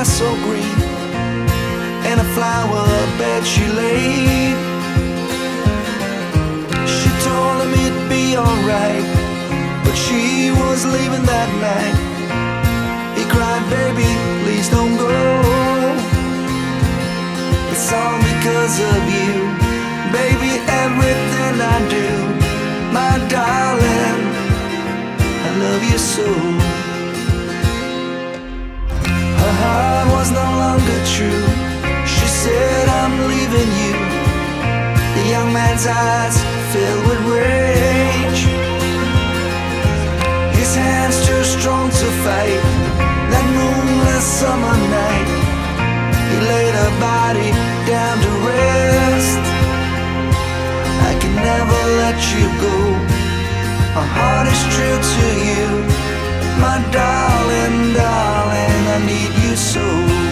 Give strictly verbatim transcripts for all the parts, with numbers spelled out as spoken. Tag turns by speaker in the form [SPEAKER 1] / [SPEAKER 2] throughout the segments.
[SPEAKER 1] grass so green, and a flower bed she laid. She told him it'd be alright, but she was leaving that night. He cried, baby, please don't go. It's all because of you, baby, everything I do. My darling, I love you so. Her heart was no longer true. She said, I'm leaving you. The young man's eyes filled with rage. His hands too strong to fight. That moonless summer night, he laid her body down to rest. I can never let you go. My heart is true to you, my darling, darling, I need you so.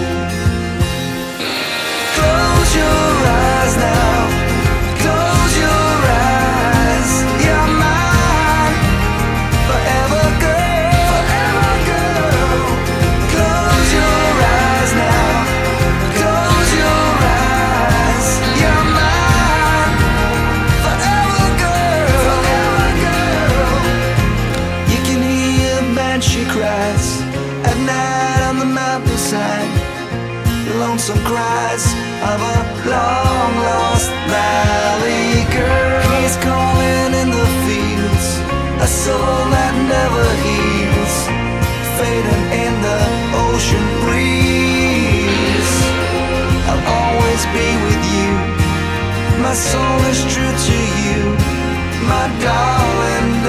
[SPEAKER 1] Close your eyes now, close your eyes. You're mine, forever girl, forever girl. Close your eyes now, close your eyes. You're mine, forever girl, forever girl. You can hear a banshee cries at night on the mountainside. Lonesome cries of a long lost valley girl. He's calling in the fields, a soul that never heals, fading in the ocean breeze. I'll always be with you, my soul is true to you, my darling.